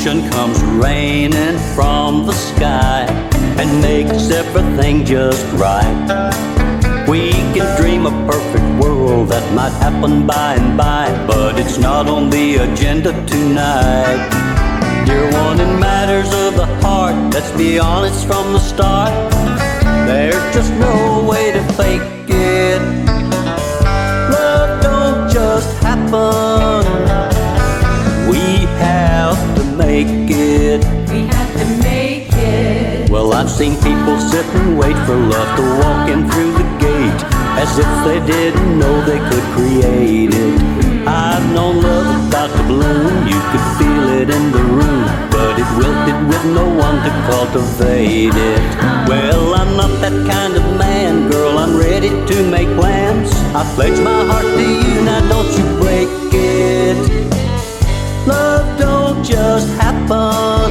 devotion comes raining from the sky and makes everything just right. We can dream a perfect world that might happen by and by, but it's not on the agenda tonight. Dear one, in matters of the heart, let's be honest from the start. There's just no way to fake it. Love don't just happen. We have to make it. We have to make it. Well, I've seen people sit and wait for love to walk in through the gate, as if they didn't know they could create it. I've known love about to bloom, you could feel it in the room, but it wilted with no one to cultivate it. Well, I'm not that kind of man, girl, I'm ready to make plans. I pledge my heart to you, now don't you break it. Love don't just happen.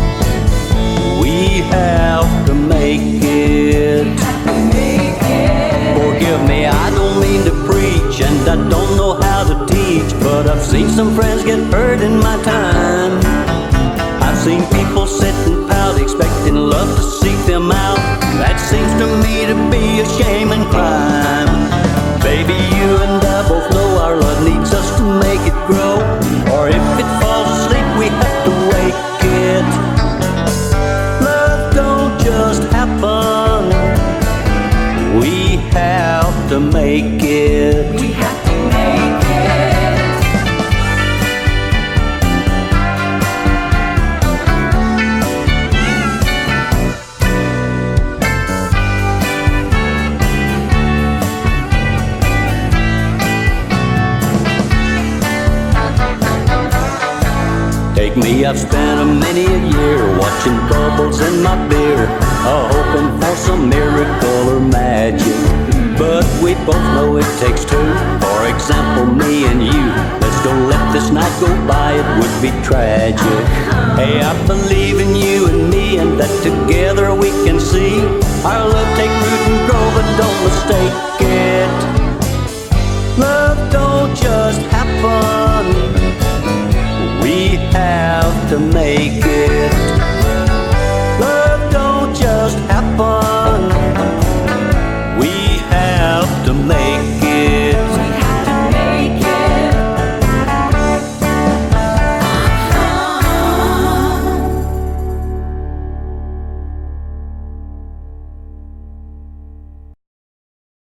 We have to make it. Forgive me, I don't mean to preach, and I don't know how to teach, but I've seen some friends get hurt in my time. I've seen people sit and pout, expecting love to seek them out. That seems to me to be a shame and crime. Baby, you and I both know our love needs us to make it grow, or if it falls asleep, we have to wake it. Love don't just happen. We have to make it. We have to make it. Take me, I've spent a many a year watching bubbles in my beer, hoping for some miracle or magic. But we both know it takes two. For example, me and you. Let's don't let this night go by, it would be tragic. Hey, I believe in you and me, and that together we can see our love take root and grow, but don't mistake it. Love don't just happen. We have to make